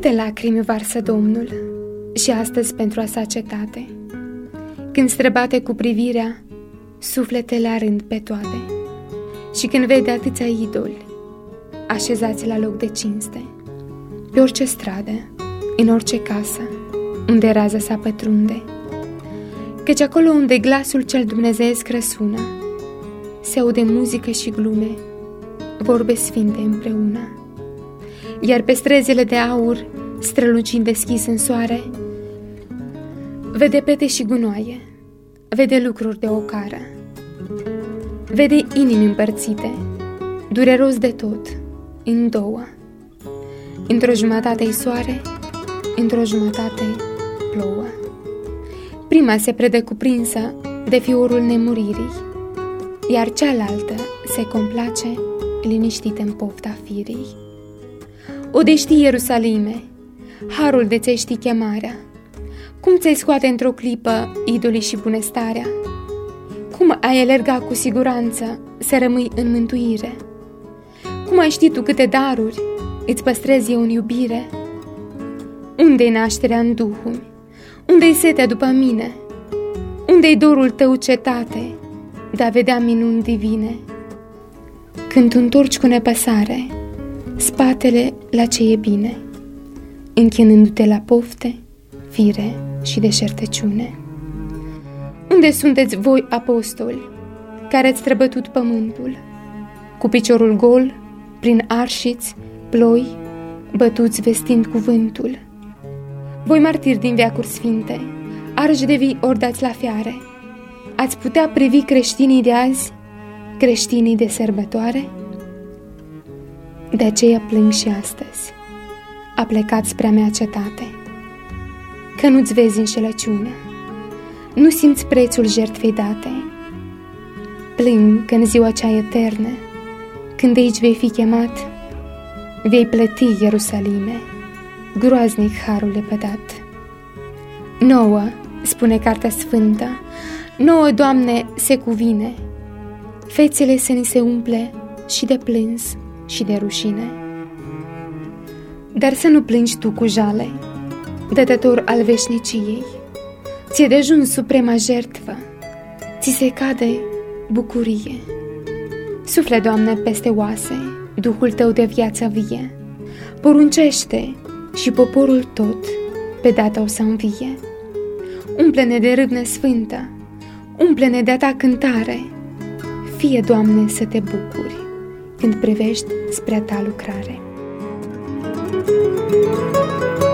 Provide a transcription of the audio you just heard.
Câte lacrimi varsă Domnul și astăzi pentru a sa cetate, când străbate cu privirea sufletele arând pe toate, și când vede atâția idoli așezați la loc de cinste, pe orice stradă, în orice casă, unde raza sa pătrunde, căci acolo unde glasul cel dumnezeiesc răsună, se aude muzică și glume, vorbe sfinte împreună. Iar pe străzile de aur, strălucind deschis în soare, vede pete și gunoaie, vede lucruri de ocară, vede inimi împărțite, dureros de tot, în două. Într-o jumătate-i soare, într-o jumătate plouă. Prima se prede cuprinsă de fiorul nemuririi, iar cealaltă se complace liniștită în pofta firii. O de știi, Ierusalime, harul de ți-ai ști chemarea, cum ți-ai scoate într-o clipă idolii și bunăstarea? Cum ai alerga cu siguranță să rămâi în mântuire? Cum ai ști tu câte daruri îți păstrezi eu în iubire? Unde-i nașterea în duhuri? Unde-i setea după mine? Unde-i dorul tău cetate de a vedea minuni divine? Când tu întorci cu nepăsare spatele la ce e bine, închinându-te la pofte, fire și deșertăciune. Unde sunteți voi, apostoli, care ați străbătut pământul, cu piciorul gol, prin arșiți, ploi, bătuți vestind cuvântul? Voi martiri din veacuri sfinte, arși de vii ori dați la fiare, ați putea privi creștinii de azi, creștinii de sărbătoare? De aceea plâng și astăzi, a plecat spre a mea cetate, că nu-ți vezi înșelăciunea, nu simți prețul jertfei date. Plâng că în ziua cea eternă, când aici vei fi chemat, vei plăti, Ierusalime, groaznic harul lepădat. Nouă, spune Cartea Sfântă, nouă, Doamne, se cuvine, fețele să ni se umple și de plâns și de rușine. Dar să nu plângi tu cu jale, dătător al veșniciei, ți-e dejuns suprema jertfă, ți se cade bucurie. Sufle, Doamne, peste oase Duhul tău de viață vie, poruncește și poporul tot pe data o să învie. Umple-ne de râvnă sfântă, umple-ne de-a ta cântare, fie, Doamne, să te bucuri când privești spre a ta lucrare.